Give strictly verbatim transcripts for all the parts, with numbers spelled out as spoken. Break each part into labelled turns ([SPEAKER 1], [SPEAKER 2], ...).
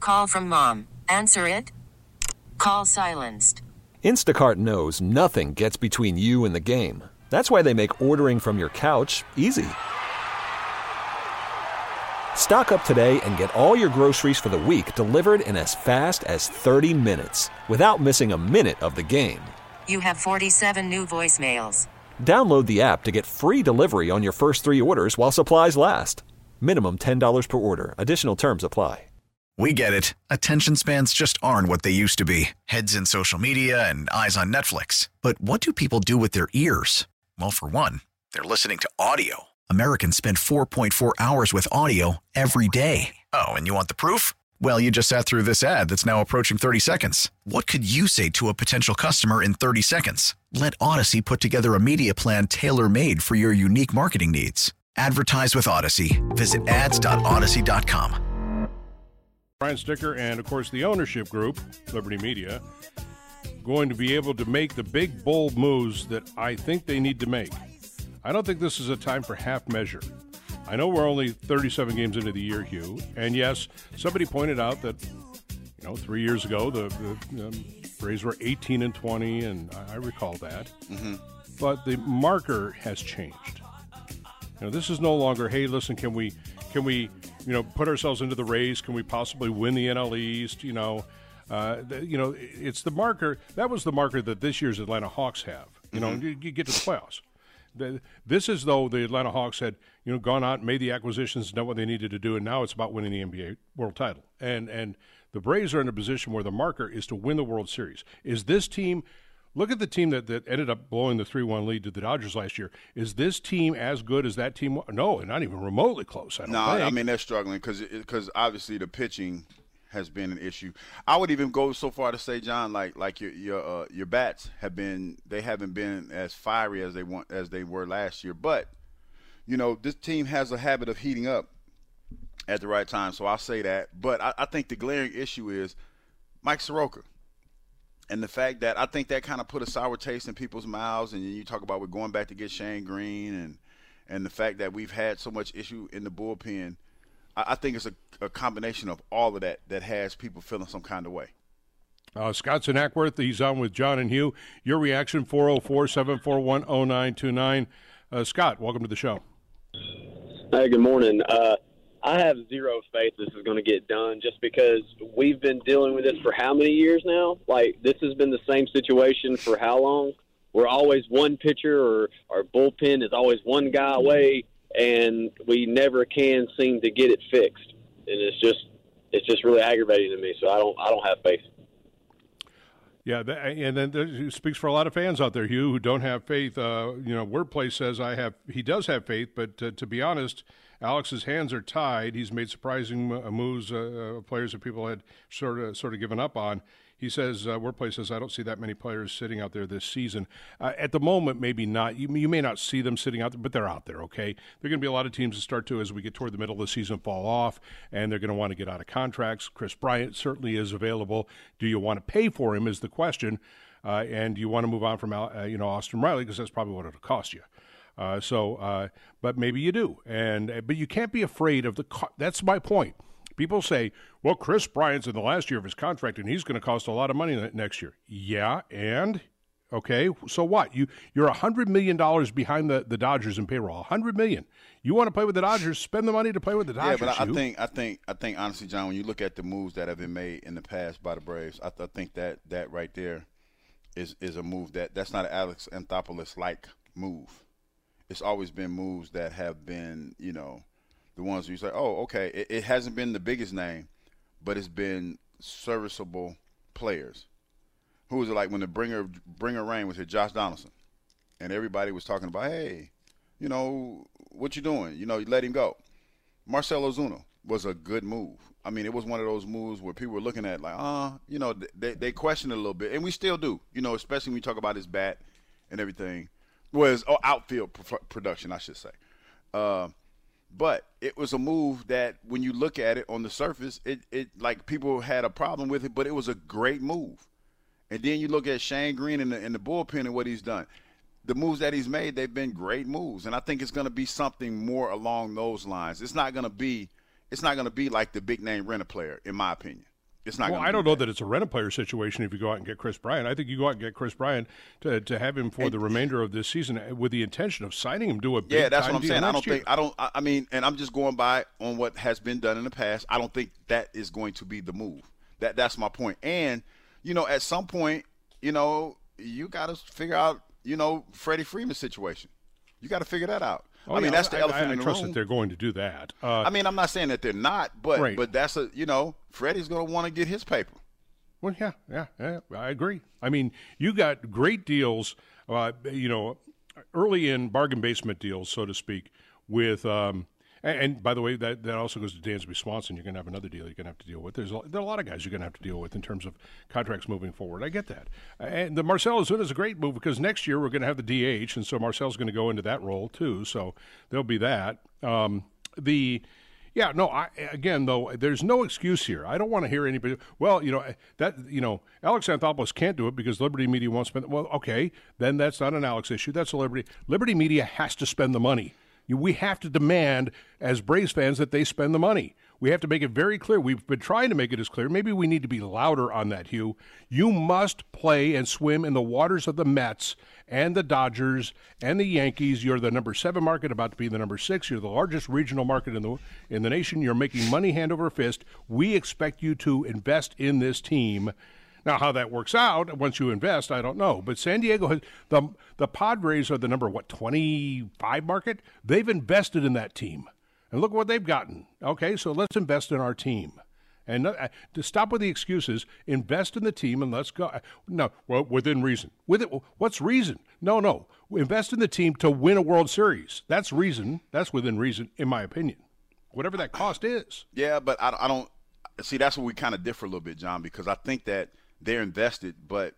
[SPEAKER 1] Call from mom. Answer it. Call silenced.
[SPEAKER 2] Instacart knows nothing gets between you and the game. That's why they make ordering from your couch easy. Stock up today and get all your groceries for the week delivered in as fast as thirty minutes without missing a minute of the game.
[SPEAKER 1] You have forty-seven new voicemails.
[SPEAKER 2] Download the app to get free delivery on your first three orders while supplies last. Minimum ten dollars per order. Additional terms apply.
[SPEAKER 3] We get it. Attention spans just aren't what they used to be. Heads in social media and eyes on Netflix. But what do people do with their ears? Well, for one, they're listening to audio. Americans spend four point four hours with audio every day. Oh, and you want the proof? Well, you just sat through this ad that's now approaching thirty seconds. What could you say to a potential customer in thirty seconds? Let Odyssey put together a media plan tailor-made for your unique marketing needs. Advertise with Odyssey. Visit ads dot odyssey dot com.
[SPEAKER 4] Brian Sticker and, of course, the ownership group, Liberty Media, going to be able to make the big, bold moves that I think they need to make. I don't think this is a time for half measure. I know we're only thirty-seven games into the year, Hugh, and yes, somebody pointed out that, you know, three years ago the, the um, Braves were eighteen and twenty, and I, I recall that. Mm-hmm. But the marker has changed. You know, this is no longer, hey, listen, can we, can we, you know, put ourselves into the race? Can we possibly win the N L East? You know, uh, the, you know, it's the marker. That was the marker that this year's Atlanta Hawks have. You know, mm-hmm. you, you get to the playoffs. The, this is though the Atlanta Hawks had, you know, gone out, made the acquisitions, done what they needed to do, and now it's about winning the N B A World Title. And and the Braves are in a position where the marker is to win the World Series. Is this team? Look at the team that, that ended up blowing the three one lead to the Dodgers last year. Is this team as good as that team? No, not even remotely close, I don't
[SPEAKER 5] no,
[SPEAKER 4] think.
[SPEAKER 5] I mean, they're struggling because because obviously the pitching has been an issue. I would even go so far to say, John, like like your your uh, your bats have been they haven't been as fiery as they want as they were last year. But you know, this team has a habit of heating up at the right time, so I'll say that. But I, I think the glaring issue is Mike Soroka. And the fact that I think that kind of put a sour taste in people's mouths. And you talk about we're going back to get Shane Green and and the fact that we've had so much issue in the bullpen. I, I think it's a, a combination of all of that that has people feeling some kind of way.
[SPEAKER 4] Uh, Scott's in Ackworth. He's on with John and Hugh. Your reaction, four oh four, seven four one, oh nine two nine. Uh, Scott, welcome to the show.
[SPEAKER 6] Hey, good morning. Uh, I have zero faith this is going to get done just because we've been dealing with this for how many years now? Like, this has been the same situation for how long? We're always one pitcher, or our bullpen is always one guy away, and we never can seem to get it fixed. And it's just it's just really aggravating to me, so I don't I don't have faith.
[SPEAKER 4] Yeah, and then it speaks for a lot of fans out there, Hugh, who don't have faith. Uh, you know, Wordplay says I have. He does have faith, but uh, to be honest, Alex's hands are tied. He's made surprising moves, uh, players that people had sort of sort of given up on. He says, uh, Wordplay says, I don't see that many players sitting out there this season. Uh, at the moment, maybe not. You, you may not see them sitting out there, but they're out there, okay? There are going to be a lot of teams that start to, as we get toward the middle of the season, fall off, and they're going to want to get out of contracts. Chris Bryant certainly is available. Do you want to pay for him is the question, uh, and do you want to move on from uh, you know Austin Riley, because that's probably what it'll cost you. Uh, so, uh, but maybe you do, and but you can't be afraid of the co- – that's my point. People say, well, Chris Bryant's in the last year of his contract, and he's going to cost a lot of money next year. Yeah, and? Okay, so what? You, you're one hundred million dollars behind the, the Dodgers in payroll, one hundred million dollars. You want to play with the Dodgers, spend the money to play with the Dodgers.
[SPEAKER 5] Yeah, but I, I
[SPEAKER 4] you.
[SPEAKER 5] think, I think, I think, honestly, John, when you look at the moves that have been made in the past by the Braves, I, th- I think that that right there is is a move that – that's not an Alex Anthopoulos-like move. It's always been moves that have been, you know – the ones where you say, oh, okay, it, it hasn't been the biggest name, but it's been serviceable players. Who was it like when the bringer bringer rain was here, Josh Donaldson, and everybody was talking about, hey, you know, what you doing? You know, you let him go. Marcell Ozuna was a good move. I mean, it was one of those moves where people were looking at like, uh, you know, they they questioned it a little bit, and we still do, you know, especially when we talk about his bat and everything. Well, his oh, outfield pr- production, I should say. Uh, But it was a move that when you look at it on the surface, it, it like people had a problem with it, but it was a great move. And then you look at Shane Green in the, in the bullpen and what he's done. The moves that he's made, they've been great moves. And I think it's going to be something more along those lines. It's not going to be it's not going to be like the big name renter player, in my opinion. It's not.
[SPEAKER 4] Well,
[SPEAKER 5] gonna
[SPEAKER 4] I don't
[SPEAKER 5] do
[SPEAKER 4] know
[SPEAKER 5] that.
[SPEAKER 4] that it's a rent-a-player situation if you go out and get Chris Bryant. I think you go out and get Chris Bryant to to have him for
[SPEAKER 5] and,
[SPEAKER 4] the remainder of this season with the intention of signing him to a big
[SPEAKER 5] yeah, that's
[SPEAKER 4] time
[SPEAKER 5] what I'm
[SPEAKER 4] deal
[SPEAKER 5] saying. I
[SPEAKER 4] next
[SPEAKER 5] don't
[SPEAKER 4] year.
[SPEAKER 5] think I don't. I I mean, and I'm just going by on what has been done in the past. I don't think that is going to be the move. That that's my point. And you know, at some point, you know, you got to figure out, you know, Freddie Freeman's situation. You got to figure that out.
[SPEAKER 4] Oh,
[SPEAKER 5] I mean,
[SPEAKER 4] yeah,
[SPEAKER 5] that's the
[SPEAKER 4] I,
[SPEAKER 5] elephant
[SPEAKER 4] I, I
[SPEAKER 5] in the
[SPEAKER 4] trust
[SPEAKER 5] room.
[SPEAKER 4] that they're going to do that. Uh,
[SPEAKER 5] I mean, I'm not saying that they're not, but
[SPEAKER 4] Right.
[SPEAKER 5] but that's a, you know, Freddie's going to want to get his paper.
[SPEAKER 4] Well, yeah, yeah, yeah, I agree. I mean, you got great deals, uh, you know, early in bargain basement deals, so to speak, with, um, and, and by the way, that, that also goes to Dansby Swanson. You're going to have another deal you're going to have to deal with. There's a, there are a lot of guys you're going to have to deal with in terms of contracts moving forward. I get that. And the Marcell Ozuna is a great move because next year we're going to have the D H, and so Marcel's going to go into that role too, so there'll be that. Um, the... Yeah, no, I, again, though, there's no excuse here. I don't want to hear anybody, well, you know, that, you know, Alex Anthopoulos can't do it because Liberty Media won't spend it. Well, okay, then that's not an Alex issue. That's a Liberty. Liberty Media has to spend the money. We have to demand, as Braves fans, that they spend the money. We have to make it very clear. We've been trying to make it as clear. Maybe we need to be louder on that, Hugh. You must play and swim in the waters of the Mets and the Dodgers and the Yankees. You're the number seven market, about to be the number six. You're the largest regional market in the in the nation. You're making money hand over fist. We expect you to invest in this team. Now, how that works out once you invest, I don't know. But San Diego has the the Padres are the number what twenty-five market. They've invested in that team, and look what they've gotten. Okay, so let's invest in our team, and uh, to stop with the excuses. Invest in the team, and let's go. No, well, within reason. With it, what's reason? No, no. Invest in the team to win a World Series. That's reason. That's within reason, in my opinion. Whatever that cost is.
[SPEAKER 5] Yeah, but I, I don't see. That's where we kind of differ a little bit, John, because I think that they're invested, but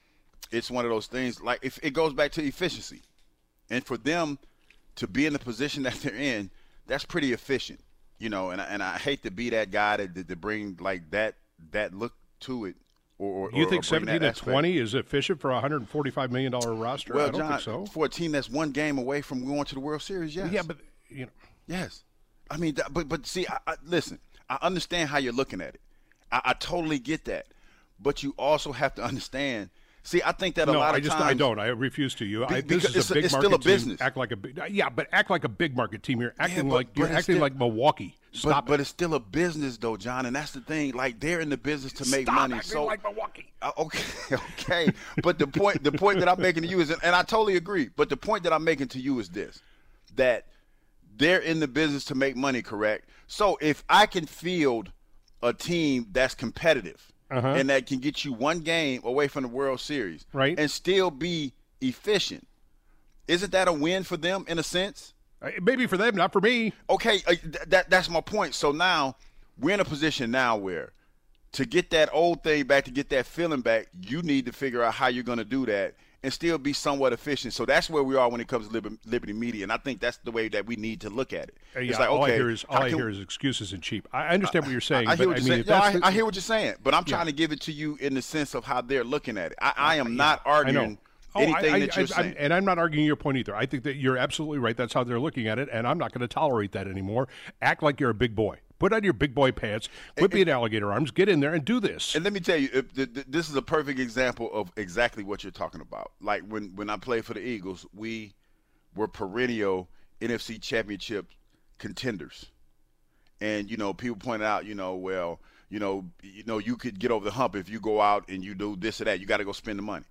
[SPEAKER 5] it's one of those things, like if it goes back to efficiency. And for them to be in the position that they're in, that's pretty efficient, you know, and I, and I hate to be that guy that to bring like that that look to it. Or, or
[SPEAKER 4] You think
[SPEAKER 5] or
[SPEAKER 4] seventeen to twenty is efficient for a one hundred forty-five million dollars roster?
[SPEAKER 5] Well,
[SPEAKER 4] I don't
[SPEAKER 5] John,
[SPEAKER 4] think so.
[SPEAKER 5] for a team that's one game away from going to the World Series, yes.
[SPEAKER 4] Yeah, but, you know.
[SPEAKER 5] Yes. I mean, th- but but see, I, I, listen, I understand how you're looking at it. I, I totally get that. But you also have to understand. See, I think that a
[SPEAKER 4] no,
[SPEAKER 5] lot of
[SPEAKER 4] I just
[SPEAKER 5] times.
[SPEAKER 4] I don't. I refuse to. You. I,
[SPEAKER 5] Be-
[SPEAKER 4] this is
[SPEAKER 5] because
[SPEAKER 4] a big
[SPEAKER 5] it's
[SPEAKER 4] market
[SPEAKER 5] still a
[SPEAKER 4] team.
[SPEAKER 5] business.
[SPEAKER 4] Act like a big. Yeah, but act like a big market team. You're acting
[SPEAKER 5] but-
[SPEAKER 4] like you're
[SPEAKER 5] but it's
[SPEAKER 4] acting
[SPEAKER 5] still-
[SPEAKER 4] like Milwaukee. Stop
[SPEAKER 5] but,
[SPEAKER 4] it.
[SPEAKER 5] but it's still a business, though, John, and that's the thing. Like they're in the business to make
[SPEAKER 4] Stop
[SPEAKER 5] money.
[SPEAKER 4] acting
[SPEAKER 5] So
[SPEAKER 4] like Milwaukee.
[SPEAKER 5] Uh, okay, okay. But the point, the point that I'm making to you is, and I totally agree. But the point that I'm making to you is this: that they're in the business to make money, correct? So if I can field a team that's competitive.
[SPEAKER 4] Uh-huh.
[SPEAKER 5] And that can get you one game away from the World Series,
[SPEAKER 4] Right.
[SPEAKER 5] and still be efficient. Isn't that a win for them in a sense?
[SPEAKER 4] Uh, Maybe for them, not for me.
[SPEAKER 5] Okay, uh, th- that that's my point. So now we're in a position now where to get that old thing back, to get that feeling back, you need to figure out how you're going to do that and still be somewhat efficient. So that's where we are when it comes to Liber- Liberty Media, and I think that's the way that we need to look at it.
[SPEAKER 4] Uh, yeah,
[SPEAKER 5] It's like,
[SPEAKER 4] all
[SPEAKER 5] okay,
[SPEAKER 4] I hear is all
[SPEAKER 5] how
[SPEAKER 4] I
[SPEAKER 5] can-
[SPEAKER 4] hear is excuses and cheap. I understand what you're saying.
[SPEAKER 5] I hear
[SPEAKER 4] but
[SPEAKER 5] what
[SPEAKER 4] I
[SPEAKER 5] you're
[SPEAKER 4] mean,
[SPEAKER 5] saying.
[SPEAKER 4] if
[SPEAKER 5] No,
[SPEAKER 4] that's
[SPEAKER 5] I,
[SPEAKER 4] the-
[SPEAKER 5] I hear what you're saying, but I'm trying
[SPEAKER 4] Yeah.
[SPEAKER 5] to give it to you in the sense of how they're looking at it. I, I am
[SPEAKER 4] Yeah,
[SPEAKER 5] not
[SPEAKER 4] I
[SPEAKER 5] arguing
[SPEAKER 4] know. Oh,
[SPEAKER 5] anything
[SPEAKER 4] I, I,
[SPEAKER 5] that you're
[SPEAKER 4] I,
[SPEAKER 5] saying.
[SPEAKER 4] I'm, and I'm not arguing your point either. I think that you're absolutely right. That's how they're looking at it, and I'm not going to tolerate that anymore. Act like you're a big boy. Put on your big boy pants. Quit being alligator arms. Get in there and do this.
[SPEAKER 5] And let me tell you, if the, the, this is a perfect example of exactly what you're talking about. Like when, when I played for the Eagles, we were perennial N F C championship contenders. And, you know, people pointed out, you know, well, you know, you know, you could get over the hump if you go out and you do this or that. You got to go spend the money.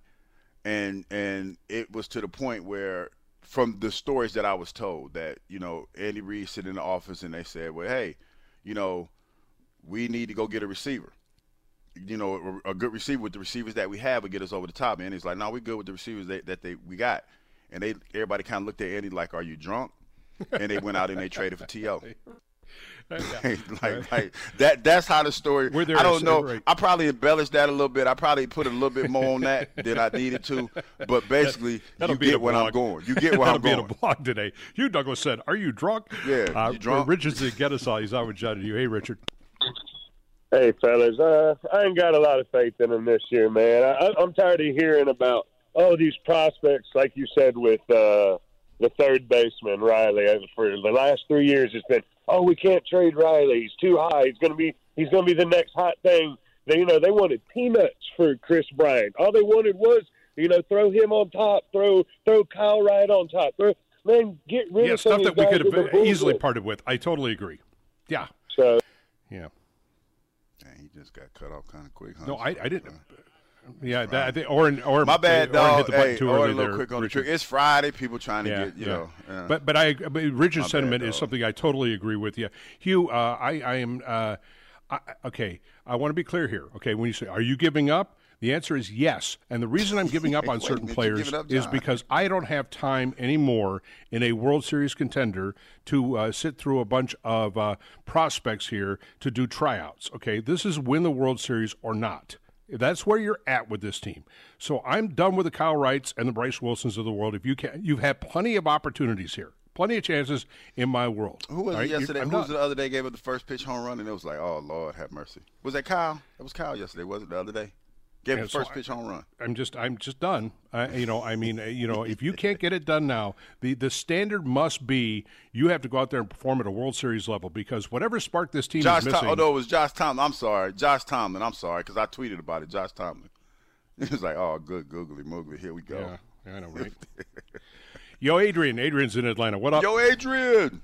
[SPEAKER 5] And and it was to the point where, from the stories that I was told, that, you know, Andy Reid sitting in the office and they said, well, hey, you know, we need to go get a receiver. You know, a, a good receiver with the receivers that we have would get us over the top. And he's like, no, we're good with the receivers that, that they we got. And they everybody kind of looked at Andy like, are you drunk? And they went out and they traded for T O like, like that. That's how the story.
[SPEAKER 4] We're there
[SPEAKER 5] I don't
[SPEAKER 4] to
[SPEAKER 5] know.
[SPEAKER 4] celebrate.
[SPEAKER 5] I probably embellished that a little bit. I probably put a little bit more on that than I needed to. But basically,
[SPEAKER 4] That'll
[SPEAKER 5] you
[SPEAKER 4] be in a
[SPEAKER 5] get where I'm
[SPEAKER 4] blog.
[SPEAKER 5] going. You get where
[SPEAKER 4] That'll
[SPEAKER 5] I'm
[SPEAKER 4] be
[SPEAKER 5] going.
[SPEAKER 4] in a blog today. Hugh Douglas said, "Are you drunk?"
[SPEAKER 5] Yeah,
[SPEAKER 4] uh,
[SPEAKER 5] you drunk?
[SPEAKER 4] Richard's in Gettysall. He's on with John and you. Hey, Richard.
[SPEAKER 7] Hey, fellas, uh, I ain't got a lot of faith in them this year, man. I, I'm tired of hearing about, oh, these prospects, like you said with uh, the third baseman, Riley. For the last three years, it's been, oh, we can't trade Riley. He's too high. He's going to be he's going to be the next hot thing. they, you know, they wanted peanuts for Chris Bryant. All they wanted was, you know, throw him on top, throw throw Kyle Wright on top. Throw, man, get rid
[SPEAKER 4] yeah,
[SPEAKER 7] of some
[SPEAKER 4] stuff
[SPEAKER 7] of
[SPEAKER 4] that we
[SPEAKER 7] guys
[SPEAKER 4] could have
[SPEAKER 7] in the
[SPEAKER 4] easily
[SPEAKER 7] bullpen.
[SPEAKER 4] parted with. I totally agree. Yeah.
[SPEAKER 7] So,
[SPEAKER 4] yeah.
[SPEAKER 5] Dang, he just got cut off kind of quick. Huh?
[SPEAKER 4] No, I, I didn't. Yeah, that, I think, or or
[SPEAKER 5] My bad,
[SPEAKER 4] or
[SPEAKER 5] dog.
[SPEAKER 4] hit the button
[SPEAKER 5] Hey,
[SPEAKER 4] too
[SPEAKER 5] or a
[SPEAKER 4] early
[SPEAKER 5] little
[SPEAKER 4] there,
[SPEAKER 5] quick on the
[SPEAKER 4] Richard.
[SPEAKER 5] trick. It's Friday. People trying to
[SPEAKER 4] Yeah,
[SPEAKER 5] get, you
[SPEAKER 4] yeah.
[SPEAKER 5] know. Yeah.
[SPEAKER 4] But but I but Richard's
[SPEAKER 5] My
[SPEAKER 4] sentiment
[SPEAKER 5] bad,
[SPEAKER 4] is
[SPEAKER 5] dog.
[SPEAKER 4] something I totally agree with you, Hugh. Uh, I I am uh, I, okay. I want to be clear here. Okay, when you say, "Are you giving up?" The answer is yes. And the reason I'm giving up on
[SPEAKER 5] Wait a
[SPEAKER 4] certain
[SPEAKER 5] minute, you
[SPEAKER 4] players
[SPEAKER 5] giving up,
[SPEAKER 4] is
[SPEAKER 5] John?
[SPEAKER 4] because I don't have time anymore in a World Series contender to uh, sit through a bunch of uh, prospects here to do tryouts. Okay, this is win the World Series or not. That's where you're at with this team. So I'm done with the Kyle Wrights and the Bryce Wilsons of the world. If you can, you've had plenty of opportunities here, plenty of chances in my world.
[SPEAKER 5] Who was
[SPEAKER 4] All
[SPEAKER 5] it
[SPEAKER 4] right? You're-
[SPEAKER 5] yesterday?
[SPEAKER 4] I'm
[SPEAKER 5] Who was
[SPEAKER 4] done.
[SPEAKER 5] it the other day gave up the first pitch home run, and it was like, oh, Lord, have mercy. Was that Kyle? That was Kyle yesterday, was it, the other day? Gave
[SPEAKER 4] Yeah,
[SPEAKER 5] the
[SPEAKER 4] so
[SPEAKER 5] first
[SPEAKER 4] I-
[SPEAKER 5] pitch home run.
[SPEAKER 4] I'm just, I'm just done. Uh, you know, I mean, uh, you know, if you can't get it done now, the the standard must be you have to go out there and perform at a World Series level because whatever spark this team
[SPEAKER 5] Josh
[SPEAKER 4] is missing.
[SPEAKER 5] Tom- oh, no, it was Josh Tomlin. I'm sorry. Josh Tomlin. I'm sorry, because I tweeted about it. Josh Tomlin. It was like, oh, good, googly moogly. Here we go.
[SPEAKER 4] Yeah, I know, right? Yo, Adrian. Adrian's in Atlanta. What up?
[SPEAKER 5] Yo, Adrian.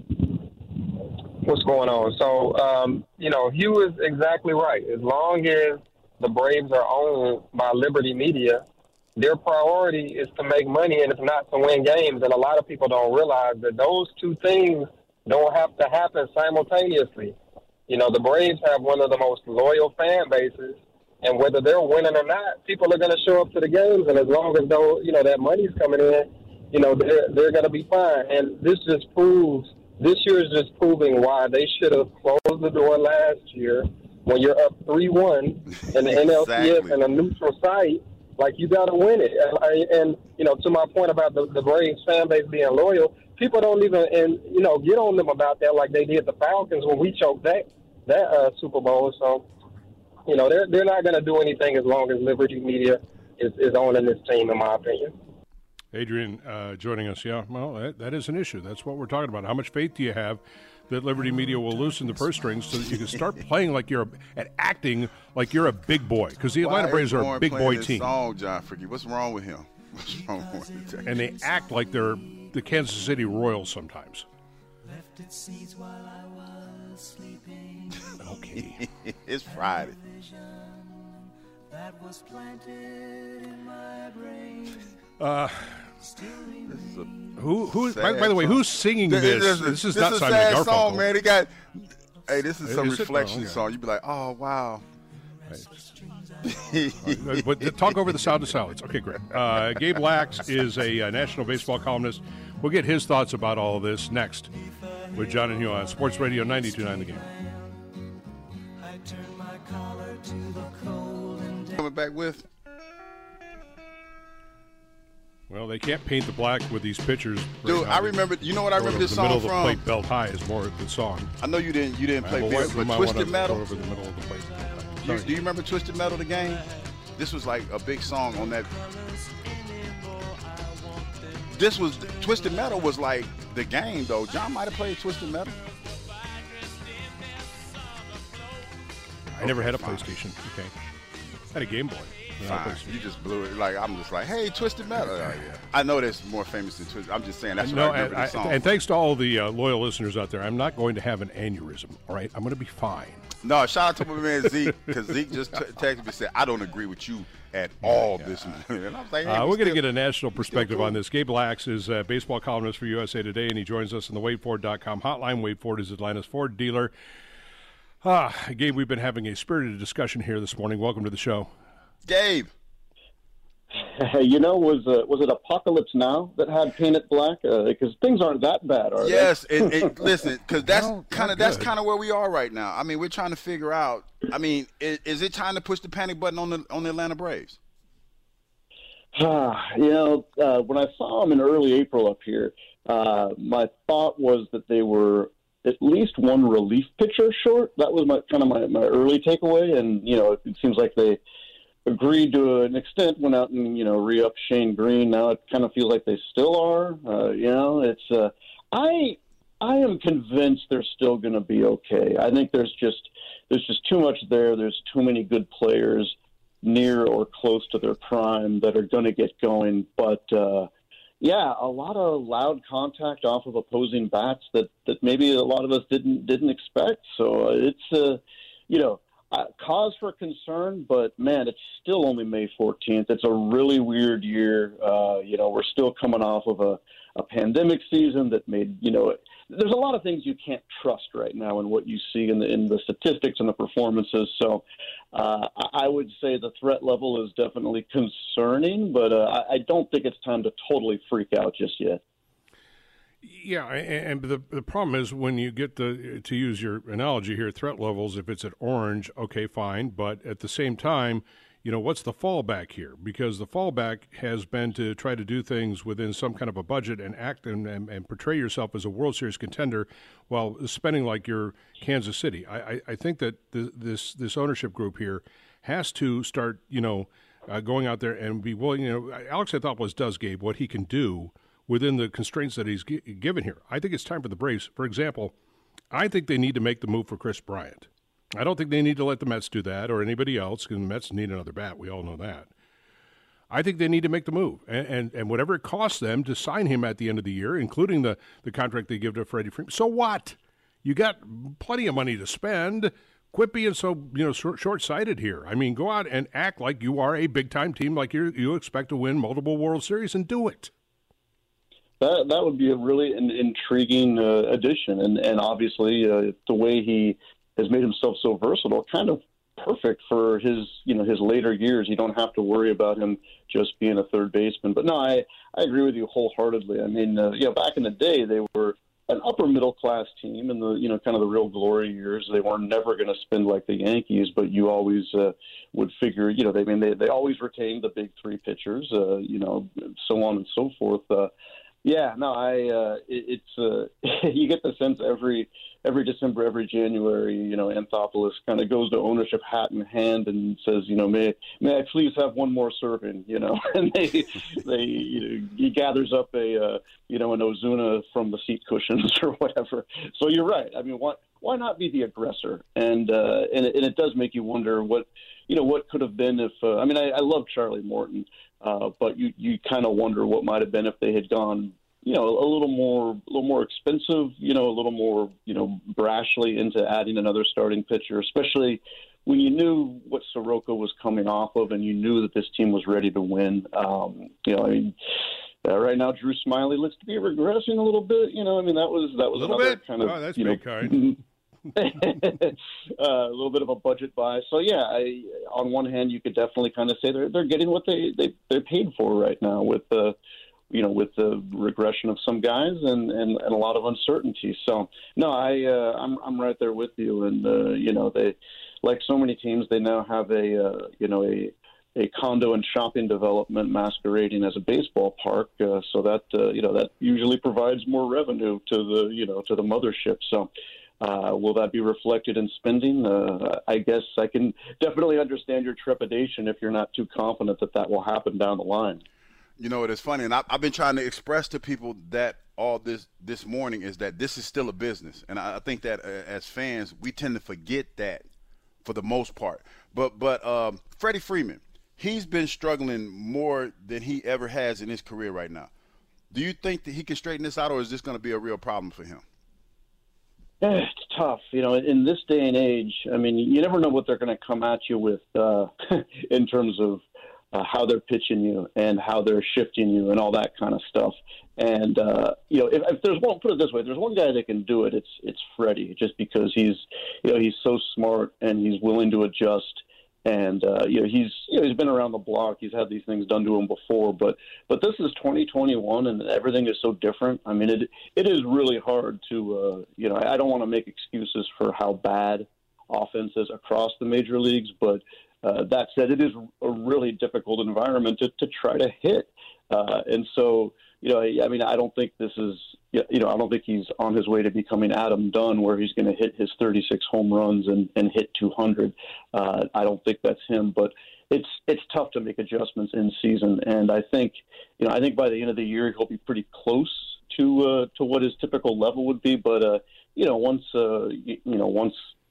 [SPEAKER 8] What's going on? So, um, you know, Hugh is exactly right. As long as the Braves are owned by Liberty Media, their priority is to make money and it's not to win games. And a lot of people don't realize that those two things don't have to happen simultaneously. You know, the Braves have one of the most loyal fan bases, and whether they're winning or not, people are going to show up to the games. And as long as though you know that money's coming in, you know they're they're going to be fine. And this just proves this year is just proving why they should have closed the door last year when you're up three one in the N L C S
[SPEAKER 5] Exactly.
[SPEAKER 8] and a neutral site. Like, you got to win it. And, I, and, you know, to my point about the, the Braves fan base being loyal, people don't even, and you know, get on them about that like they did the Falcons when we choked that, that uh, Super Bowl. So, you know, they're, they're not going to do anything as long as Liberty Media is, is owning this team, in my opinion.
[SPEAKER 4] Adrian uh, joining us. Yeah, well, that, that is an issue. That's what we're talking about. How much faith do you have that Liberty Media will loosen the purse strings so that you can start playing like you're a, and acting like you're a big boy? Because the Atlanta
[SPEAKER 5] Why
[SPEAKER 4] Braves
[SPEAKER 5] is
[SPEAKER 4] are a
[SPEAKER 5] Warren
[SPEAKER 4] big
[SPEAKER 5] playing
[SPEAKER 4] boy
[SPEAKER 5] this
[SPEAKER 4] team,
[SPEAKER 5] Song, John Fricke? What's wrong with him? What's wrong with him?
[SPEAKER 4] and they act like they're the Kansas City Royals sometimes. Okay.
[SPEAKER 5] It's Friday.
[SPEAKER 4] Uh,
[SPEAKER 5] This is a
[SPEAKER 4] who who? By,
[SPEAKER 5] sad
[SPEAKER 4] by the way,
[SPEAKER 5] song.
[SPEAKER 4] who's singing
[SPEAKER 5] This,
[SPEAKER 4] this?
[SPEAKER 5] this,
[SPEAKER 4] This is
[SPEAKER 5] this
[SPEAKER 4] not
[SPEAKER 5] is a
[SPEAKER 4] Simon
[SPEAKER 5] sad
[SPEAKER 4] Garfunkel.
[SPEAKER 5] song, man. He got. Hey, this is some
[SPEAKER 4] Is it?
[SPEAKER 5] reflection
[SPEAKER 4] Oh, okay.
[SPEAKER 5] song. You'd be like, oh wow.
[SPEAKER 4] Uh, but talk over the sound of silence. Okay, great. Uh, Gabe Lax is a uh, national baseball columnist. We'll get his thoughts about all of this next with John and Hugh on Sports Radio ninety-two point nine The Game.
[SPEAKER 5] Coming back with.
[SPEAKER 4] Well, they can't paint the black with these pictures. right
[SPEAKER 5] Dude,
[SPEAKER 4] now.
[SPEAKER 5] I remember. You know what I
[SPEAKER 4] Going
[SPEAKER 5] remember
[SPEAKER 4] over
[SPEAKER 5] this
[SPEAKER 4] the middle
[SPEAKER 5] song
[SPEAKER 4] of the
[SPEAKER 5] from?
[SPEAKER 4] plate, belt high is more of the song.
[SPEAKER 5] I know you didn't. You didn't
[SPEAKER 4] I
[SPEAKER 5] play
[SPEAKER 4] have a
[SPEAKER 5] Bill,
[SPEAKER 4] wife
[SPEAKER 5] but
[SPEAKER 4] whom I
[SPEAKER 5] Twisted
[SPEAKER 4] wanna
[SPEAKER 5] Metal.
[SPEAKER 4] go over the middle of the plate.
[SPEAKER 5] You,
[SPEAKER 4] Sorry.
[SPEAKER 5] do you remember Twisted Metal, the game? This was like a big song on that. This was Twisted Metal was like the game though. John might have played Twisted Metal.
[SPEAKER 4] I never had a
[SPEAKER 5] fine.
[SPEAKER 4] PlayStation. Okay, I had a Game Boy. not a
[SPEAKER 5] Fine.
[SPEAKER 4] PlayStation.
[SPEAKER 5] You just blew it. Like I'm just like, hey, Twisted Metal. Oh, yeah. I know that's more famous than Twisted. I'm just saying that's
[SPEAKER 4] No,
[SPEAKER 5] what I remember
[SPEAKER 4] and,
[SPEAKER 5] the song.
[SPEAKER 4] I, and thanks to all the uh, loyal listeners out there, I'm not going to have an aneurysm. All right, I'm going to be fine.
[SPEAKER 5] No, shout out to my man Zeke because Zeke just t- texted me and said, I don't agree with you at all this morning. And I was like, hey,
[SPEAKER 4] Uh,
[SPEAKER 5] we
[SPEAKER 4] we're going to
[SPEAKER 5] still-
[SPEAKER 4] get a national perspective
[SPEAKER 5] cool.
[SPEAKER 4] on this. Gabe Lax is a baseball columnist for U S A Today, and he joins us on the Wade Ford dot com hotline. Wade Ford is Atlanta's Ford dealer. Ah, Gabe, we've been having a spirited discussion here this morning. Welcome to the show.
[SPEAKER 5] Gabe.
[SPEAKER 9] You know, was uh, was it Apocalypse Now that had Paint It Black? Because uh, things aren't that bad, are
[SPEAKER 5] Yes, it, it, listen, because that's
[SPEAKER 4] No,
[SPEAKER 5] kind
[SPEAKER 4] not
[SPEAKER 5] of that's
[SPEAKER 4] good.
[SPEAKER 5] kind of where we are right now. I mean, we're trying to figure out. I mean, is, is it time to push the panic button on the on the Atlanta Braves?
[SPEAKER 9] they? you know, uh, when I saw them in early April up here, uh, my thought was that they were at least one relief pitcher short. That was my kind of my, my early takeaway, and you know, it, it seems like they agreed to an extent, went out and, you know, re-up Shane Green. Now it kind of feels like they still are. Uh, you know, it's uh, I I am convinced they're still going to be okay. I think there's just there's just too much there. There's too many good players near or close to their prime that are going to get going. But, uh, yeah, a lot of loud contact off of opposing bats that, that maybe a lot of us didn't didn't expect. So it's, uh, you know, uh, cause for concern, but, man, it's still only May fourteenth. It's a really weird year. Uh, you know, we're still coming off of a, a pandemic season that made, you know, there's a lot of things you can't trust right now in what you see in the in the statistics and the performances. So uh, I would say the threat level is definitely concerning, but uh, I don't think it's time to totally freak out just yet.
[SPEAKER 4] Yeah, and the the problem is when you get the, to use your analogy here, threat levels, if it's at orange, okay, fine. But at the same time, you know, what's the fallback here? Because the fallback has been to try to do things within some kind of a budget and act and, and, and portray yourself as a World Series contender while spending like you're Kansas City. I, I, I think that the, this this ownership group here has to start, you know, uh, going out there and be willing. You know, Alex Anthopoulos does, Gabe, what he can do within the constraints that he's g- given here. I think it's time for the Braves. For example, I think they need to make the move for Chris Bryant. I don't think they need to let the Mets do that or anybody else, because the Mets need another bat. We all know that. I think they need to make the move, and, and, and whatever it costs them to sign him at the end of the year, including the, the contract they give to Freddie Freeman. So what? You got plenty of money to spend. Quit being so you know short, short-sighted here. I mean, go out and act like you are a big-time team, like you you expect to win multiple World Series, and do it.
[SPEAKER 9] That that would be a really an intriguing uh, addition, and and obviously uh, the way he has made himself so versatile, kind of perfect for his, you know, his later years. You don't have to worry about him just being a third baseman. But no, I, I agree with you wholeheartedly. I mean, uh, you know, back in the day, they were an upper middle class team in the, you know, kind of the real glory years. They were never going to spend like the Yankees, but you always uh, would figure, you know, they I mean they they always retained the big three pitchers, uh, you know, so on and so forth. Uh, Yeah, no, I. Uh, it, it's uh, you get the sense every every December, every January, you know, Anthopoulos kind of goes to ownership hat in hand and says, you know, may may I please have one more serving, you know, and they they you know, he gathers up a uh, you know an Ozuna from the seat cushions or whatever. So you're right. I mean, why why not be the aggressor? And uh, and it, and it does make you wonder what you know what could have been if. Uh, I mean, I, I love Charlie Morton. Uh, but you, you kind of wonder what might have been if they had gone, you know, a little more, a little more expensive, you know, a little more, you know, brashly into adding another starting pitcher, especially when you knew what Soroka was coming off of and you knew that this team was ready to win. Um, you know, I mean, uh, right now Drew Smyly looks to be regressing a little bit. You know, I mean, that was that was
[SPEAKER 4] a little
[SPEAKER 9] another
[SPEAKER 4] bit.
[SPEAKER 9] kind of,
[SPEAKER 4] oh, that's
[SPEAKER 9] you know,
[SPEAKER 4] kind.
[SPEAKER 9] uh, a little bit of a budget buy. So yeah, I, on one hand, you could definitely kind of say they're they're getting what they they they're paid for right now with the, you know, with the regression of some guys and, and, and a lot of uncertainty. So no, I uh, I'm I'm right there with you. And uh, you know, they like so many teams, they now have a uh, you know a a condo and shopping development masquerading as a baseball park. Uh, so that uh, you know that usually provides more revenue to the you know to the mothership. So. Uh, will that be reflected in spending? Uh, I guess I can definitely understand your trepidation if you're not too confident that that will happen down the line.
[SPEAKER 5] You know, it is funny, and I, I've been trying to express to people that all this this morning is that this is still a business, and I, I think that uh, as fans we tend to forget that for the most part. But but um, Freddie Freeman, he's been struggling more than he ever has in his career right now. Do you think that he can straighten this out, or is this going to be a real problem for him?
[SPEAKER 9] Yeah, it's tough. You know, in this day and age, I mean, you never know what they're going to come at you with uh, in terms of uh, how they're pitching you and how they're shifting you and all that kind of stuff. And, uh, you know, if, if there's one, put it this way, if there's one guy that can do it, it's it's Freddie, just because he's, you know, he's so smart and he's willing to adjust. And, uh, you know, he's you know, he's been around the block. He's had these things done to him before. But but this is twenty twenty-one, and everything is so different. I mean, it it is really hard to, uh, you know, I don't want to make excuses for how bad offense is across the major leagues. But uh, that said, it is a really difficult environment to, to try to hit. Uh, and so, you know, I mean, I don't think this is, you know, I don't think he's on his way to becoming Adam Dunn, where he's going to hit his thirty-six home runs and, and hit two hundred. Uh, I don't think that's him, but it's it's tough to make adjustments in season. And I think, you know, I think by the end of the year he'll be pretty close to uh, to what his typical level would be. But uh, you know, once uh, you, you know, once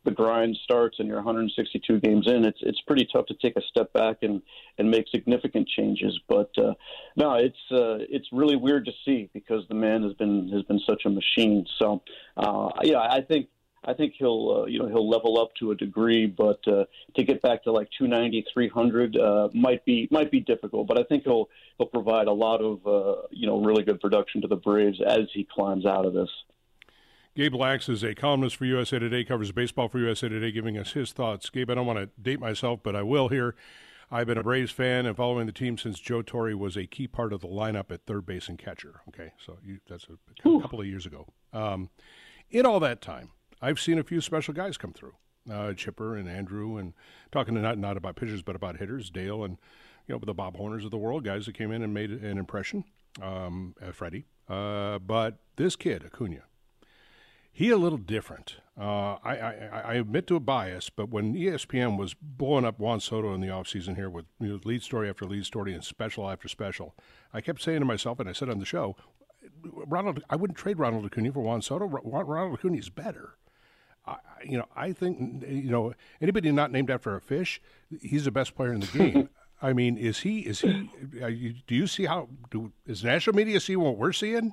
[SPEAKER 9] the grind starts and you're one hundred sixty-two games in, it's it's pretty tough to take a step back and, and make significant changes. But uh, no, it's uh, it's really weird to see because the man has been has been such a machine. So uh, yeah, I think. I think he'll, uh, you know, he'll level up to a degree, but uh, to get back to like two ninety, three hundred uh, might be might be difficult. But I think he'll he'll provide a lot of, uh, you know, really good production to the Braves as he climbs out of this.
[SPEAKER 4] Gabe Lax is a columnist for U S A Today, covers baseball for U S A Today, giving us his thoughts. Gabe, I don't want to date myself, but I will here. I've been a Braves fan and following the team since Joe Torre was a key part of the lineup at third base and catcher. Okay, so you, that's a, a couple of years ago. Um, in all that time, I've seen a few special guys come through, uh, Chipper and Andrew, and talking to not not about pitchers but about hitters, Dale and you know the Bob Horners of the world, guys that came in and made an impression. Um, uh, Freddie, uh, but this kid Acuna, he a little different. Uh, I, I I admit to a bias, but when E S P N was blowing up Juan Soto in the offseason here with you know, lead story after lead story and special after special, I kept saying to myself, and I said on the show, Ronald, I wouldn't trade Ronald Acuna for Juan Soto. Ronald Acuna is better. I, you know, I think, you know, anybody not named after a fish, he's the best player in the game. I mean, is he, is he, are you, do you see how, do, is national media see what we're seeing?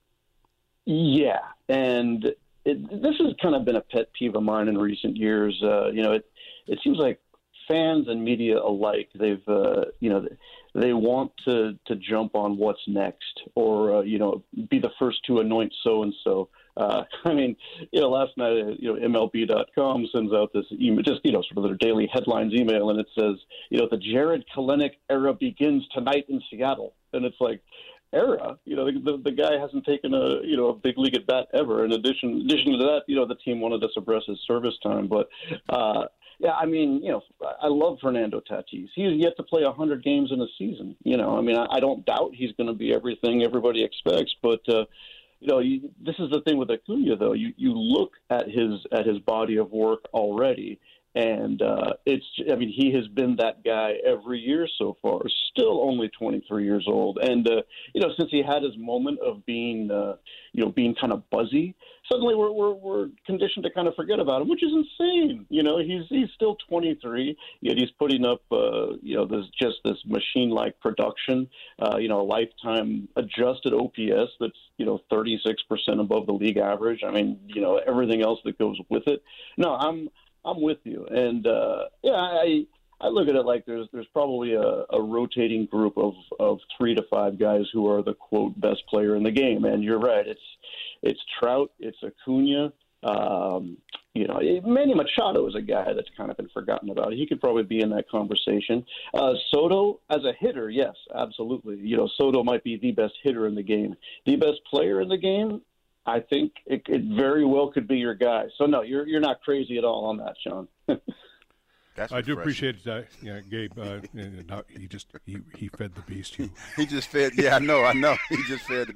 [SPEAKER 9] Yeah. And it, this has kind of been a pet peeve of mine in recent years. Uh, you know, it, it seems like fans and media alike, they've, uh, you know, they want to, to jump on what's next or, uh, you know, be the first to anoint so-and-so. Uh, I mean, you know, last night, you know, M L B dot com sends out this email, just, you know, sort of their daily headlines email, and it says, you know, the Jared Kelenic era begins tonight in Seattle. And it's like, era, you know, the, the, the guy hasn't taken a, you know, a big league at bat ever. In addition, in addition to that, you know, the team wanted to suppress his service time. But, uh, yeah, I mean, you know, I love Fernando Tatis. He's yet to play one hundred games in a season. You know, I mean, I, I don't doubt he's going to be everything everybody expects, but, uh, you know, you, this is the thing with Acuna, though. You you look at his at his body of work already, and uh, it's. I mean, he has been that guy every year so far. Still only twenty-three years old, and uh, you know, since he had his moment of being, uh, you know, being kind of buzzy, suddenly we're, we're we're conditioned to kind of forget about him, which is insane. You know, he's he's still twenty-three, yet he's putting up, uh, you know, this just this machine-like production. Uh, you know, a lifetime adjusted O P S that's, you know, thirty-six percent above the league average. I mean, you know, everything else that goes with it. No, I'm I'm with you, and uh, yeah, I. I look at it like there's there's probably a, a rotating group of, of three to five guys who are the quote best player in the game, and you're right. It's it's Trout, it's Acuna. Um, you know, Manny Machado is a guy that's kind of been forgotten about. He could probably be in that conversation. Uh, Soto as a hitter, yes, absolutely. You know, Soto might be the best hitter in the game. The best player in the game, I think it, it very well could be your guy. So no, you're you're not crazy at all on that, Sean.
[SPEAKER 5] That's
[SPEAKER 4] I do appreciate that, uh, yeah, Gabe. Uh, no, he just he, he fed the beast. You.
[SPEAKER 5] He just fed. Yeah, I know, I know. He just fed the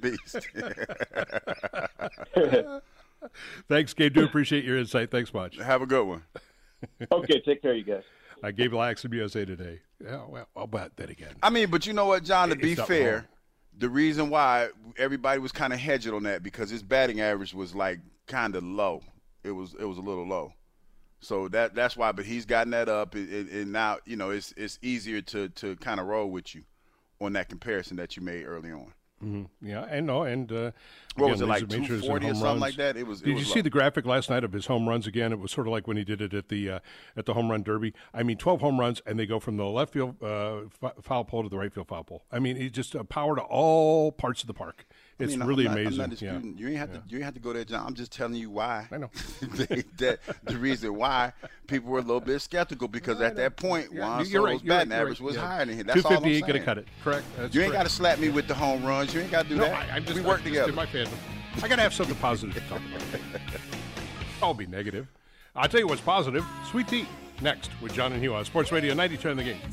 [SPEAKER 5] beast.
[SPEAKER 4] Thanks, Gabe. Do appreciate your insight. Thanks much.
[SPEAKER 5] Have a good one.
[SPEAKER 9] Okay, take care, you guys.
[SPEAKER 4] I Gabe Lax from U S A Today. Yeah, well, I'll bet that again.
[SPEAKER 5] I mean, but you know what, John? To
[SPEAKER 4] It's
[SPEAKER 5] be
[SPEAKER 4] not
[SPEAKER 5] fair,
[SPEAKER 4] wrong.
[SPEAKER 5] the reason why everybody was kind of hedging on that because his batting average was like kind of low. It was it was a little low. So that that's why, but he's gotten that up, and, and now you know it's it's easier to to kind of roll with you on that comparison that you made early on.
[SPEAKER 4] Mm-hmm. Yeah, and no, and uh,
[SPEAKER 5] what
[SPEAKER 4] again,
[SPEAKER 5] was it like
[SPEAKER 4] Lisa Majors
[SPEAKER 5] two forty or
[SPEAKER 4] and home
[SPEAKER 5] something
[SPEAKER 4] runs.
[SPEAKER 5] like that? It was. It
[SPEAKER 4] Did
[SPEAKER 5] was
[SPEAKER 4] you
[SPEAKER 5] low.
[SPEAKER 4] see the graphic last night of his home runs again? It was sort of like when he did it at the uh, at the home run derby. I mean, twelve home runs, and they go from the left field uh, f- foul pole to the right field foul pole. I mean, he just uh, power to all parts of the park. It's
[SPEAKER 5] I mean,
[SPEAKER 4] really
[SPEAKER 5] I'm not,
[SPEAKER 4] amazing.
[SPEAKER 5] I'm not disputing.
[SPEAKER 4] Yeah.
[SPEAKER 5] You ain't have
[SPEAKER 4] yeah.
[SPEAKER 5] to. You ain't have to go there, John. I'm just telling you why.
[SPEAKER 4] I know
[SPEAKER 5] they, that the reason why people were a little bit skeptical because at that point,
[SPEAKER 4] Yeah,
[SPEAKER 5] Juan
[SPEAKER 4] you're right,
[SPEAKER 5] Soto's
[SPEAKER 4] you're right,
[SPEAKER 5] batting
[SPEAKER 4] you're
[SPEAKER 5] average
[SPEAKER 4] right,
[SPEAKER 5] was
[SPEAKER 4] yeah.
[SPEAKER 5] higher than him. That's all I'm saying.
[SPEAKER 4] two fifty ain't gonna cut it. Correct. That's
[SPEAKER 5] You ain't got
[SPEAKER 4] correct.
[SPEAKER 5] to slap me with the home runs. You ain't got to do
[SPEAKER 4] No,
[SPEAKER 5] that.
[SPEAKER 4] I, I'm just
[SPEAKER 5] we work
[SPEAKER 4] I'm
[SPEAKER 5] together.
[SPEAKER 4] Just in my fandom. I gotta have something positive to talk about. I'll be negative. I'll tell you what's positive. Sweet Tea next with John and Hugh on Sports Radio ninety-two in the game.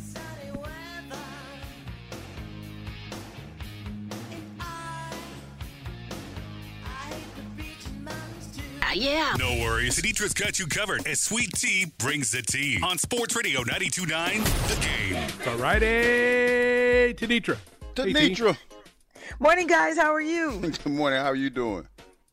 [SPEAKER 1] Uh, yeah.
[SPEAKER 10] No worries. Tanitra's got you covered as Sweet Tea brings the tea on Sports Radio ninety-two point nine The Game.
[SPEAKER 4] All righty, Tanitra.
[SPEAKER 5] Tanitra.
[SPEAKER 11] Morning, guys. How are you?
[SPEAKER 5] Good morning. How are you doing?